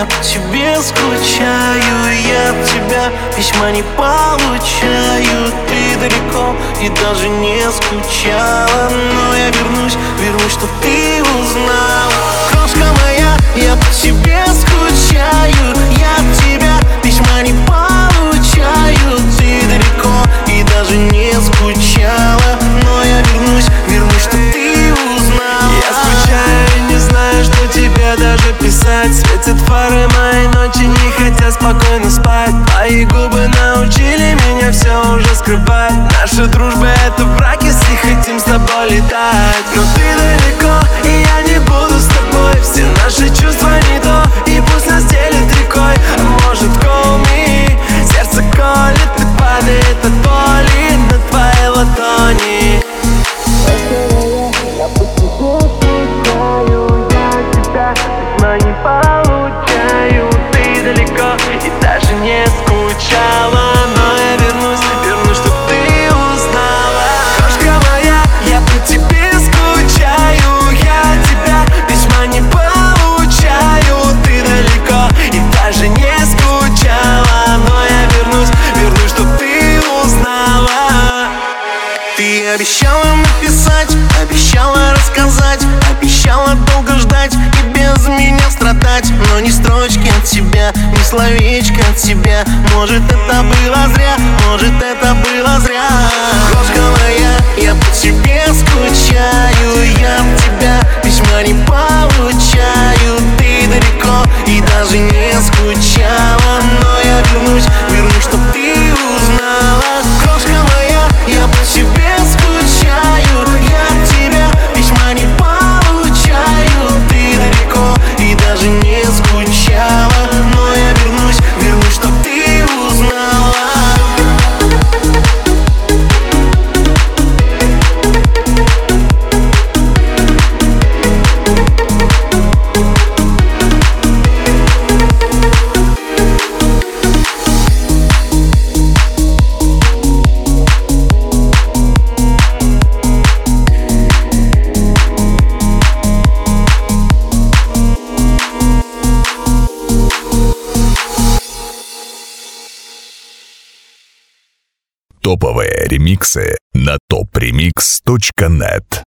по тебе скучаю, я от тебя письма не получаю. Ты далеко и даже не скучала, но я вернусь, чтоб ты узнала. Крошка моя, я по тебе скучаю, я от тебя письма не получаю. Ты далеко и даже не скучала, но я вернусь, чтоб ты узнала. Я скучаю и не знаю, что тебе даже писать. Светят фары мои ночи, не хотят спокойно спать. Твои губы научили меня все уже скрывать. Наша дружба — это брак, если хотим с тобой летать. Но ты далеко, и я не буду с тобой. Все наши чувства не то, и пусть нас делит рекой. А может, call me, сердце колет и падает от боли на твоей ладони. Не получаю, ты далеко и даже не скучала, но я вернусь, чтоб ты узнала. Крошка моя, я по тебе скучаю, я от тебя письма не получаю. Ты далеко и даже не скучала, но я вернусь, чтоб ты узнала. Ты обещала написать, обещала рассказать, обещала долго ждать и без меня страдать. Но ни строчки от тебя, ни словечко от тебя. Может, это было зря, может, это было зря. Крошка моя, я по тебе скучаю, я от тебя письма не получаю. Ты далеко и даже не скучала, но я вернусь, чтоб ты узнала. Крошка моя, я по тебе скучаю, я от тебя письма не получаю. Ты далеко и даже не скучала, но я вернусь, чтоб ты узнала. Топовые ремиксы на topremix.net.